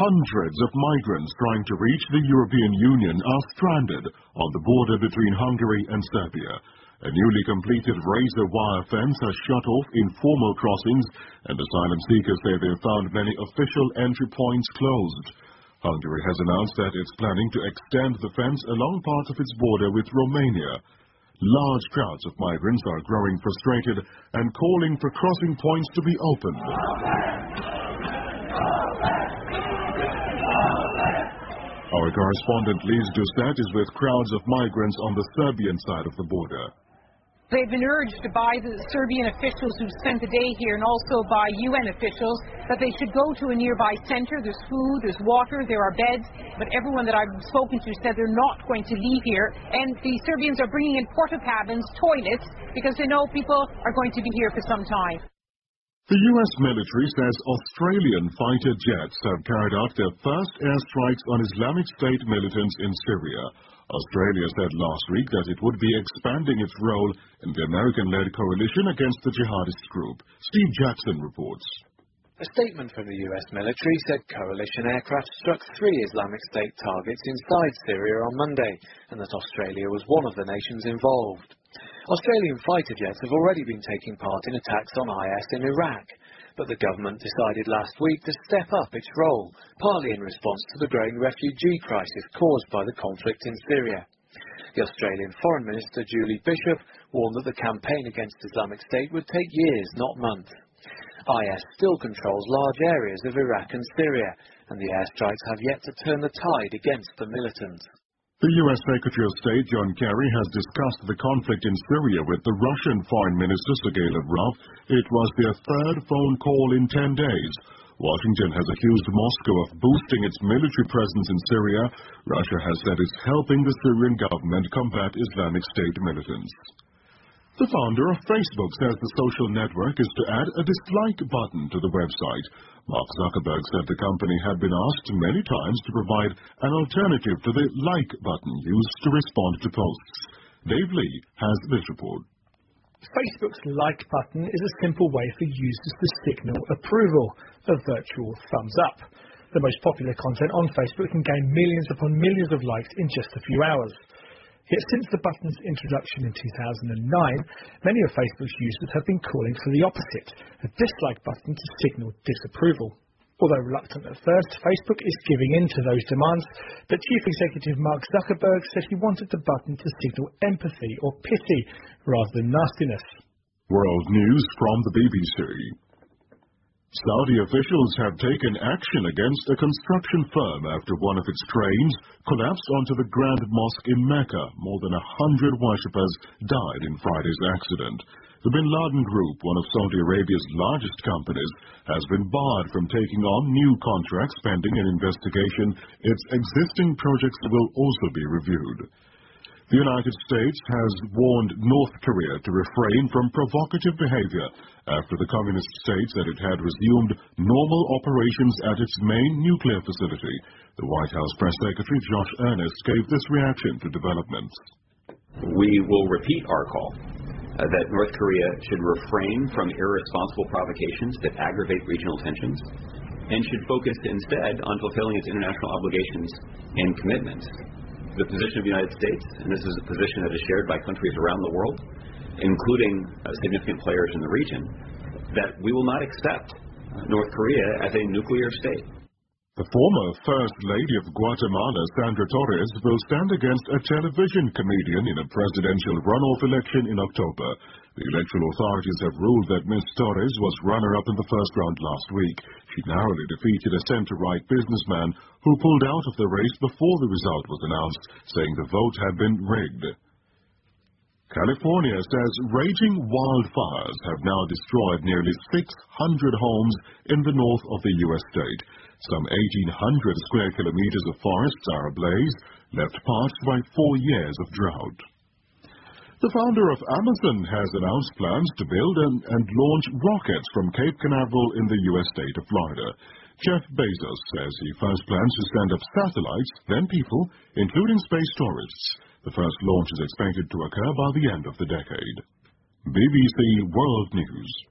Hundreds of migrants trying to reach the European Union are stranded on the border between Hungary and Serbia. A newly completed razor wire fence has shut off informal crossings, and asylum seekers say they have found many official entry points closed. Hungary has announced that it's planning to extend the fence along parts of its border with Romania. Large crowds of migrants are growing frustrated and calling for crossing points to be opened. Our correspondent Liz Doucet is with crowds of migrants on the Serbian side of the border. They've been urged by the Serbian officials who've spent the day here and also by UN officials that they should go to a nearby centre. There's food, there's water, there are beds, but everyone that I've spoken to said they're not going to leave here. And the Serbians are bringing in porta cabins, toilets, because they know people are going to be here for some time. The U.S. military says Australian fighter jets have carried out their first airstrikes on Islamic State militants in Syria. Australia said last week that it would be expanding its role in the American-led coalition against the jihadist group. Steve Jackson reports. A statement from the US military said coalition aircraft struck 3 Islamic State targets inside Syria on Monday, and that Australia was one of the nations involved. Australian fighter jets have already been taking part in attacks on IS in Iraq, but the government decided last week to step up its role, partly in response to the growing refugee crisis caused by the conflict in Syria. The Australian Foreign Minister Julie Bishop warned that the campaign against Islamic State would take years, not months. IS still controls large areas of Iraq and Syria, and the airstrikes have yet to turn the tide against the militants. The U.S. Secretary of State John Kerry has discussed the conflict in Syria with the Russian Foreign Minister Sergei Lavrov. It was their third phone call in 10 days. Washington has accused Moscow of boosting its military presence in Syria. Russia has said it's helping the Syrian government combat Islamic State militants. The founder of Facebook says the social network is to add a dislike button to the website. Mark Zuckerberg said the company had been asked many times to provide an alternative to the like button used to respond to posts. Dave Lee has this report. Facebook's like button is a simple way for users to signal approval, a virtual thumbs up. The most popular content on Facebook can gain millions upon millions of likes in just a few hours. Yet since the button's introduction in 2009, many of Facebook's users have been calling for the opposite, a dislike button to signal disapproval. Although reluctant at first, Facebook is giving in to those demands, but Chief Executive Mark Zuckerberg said he wanted the button to signal empathy or pity rather than nastiness. World news from the BBC. Saudi officials have taken action against a construction firm after one of its cranes collapsed onto the Grand Mosque in Mecca. More than 100 worshippers died in Friday's accident. The Bin Laden Group, one of Saudi Arabia's largest companies, has been barred from taking on new contracts pending an investigation. Its existing projects will also be reviewed. The United States has warned North Korea to refrain from provocative behavior after the communist state said it had resumed normal operations at its main nuclear facility. The White House press secretary Josh Earnest gave this reaction to developments. We will repeat our call that North Korea should refrain from irresponsible provocations that aggravate regional tensions and should focus instead on fulfilling its international obligations and commitments. The position of the United States, and this is a position that is shared by countries around the world, including significant players in the region, that we will not accept North Korea as a nuclear state. The former First Lady of Guatemala, Sandra Torres, will stand against a television comedian in a presidential runoff election in October. The electoral authorities have ruled that Ms. Torres was runner-up in the first round last week. She narrowly defeated a center-right businessman who pulled out of the race before the result was announced, saying the vote had been rigged. California says raging wildfires have now destroyed nearly 600 homes in the north of the U.S. state. Some 1,800 square kilometers of forests are ablaze, left parched by 4 years of drought. The founder of Amazon has announced plans to build and launch rockets from Cape Canaveral in the U.S. state of Florida. Jeff Bezos says he first plans to send up satellites, then people, including space tourists. The first launch is expected to occur by the end of the decade. BBC World News.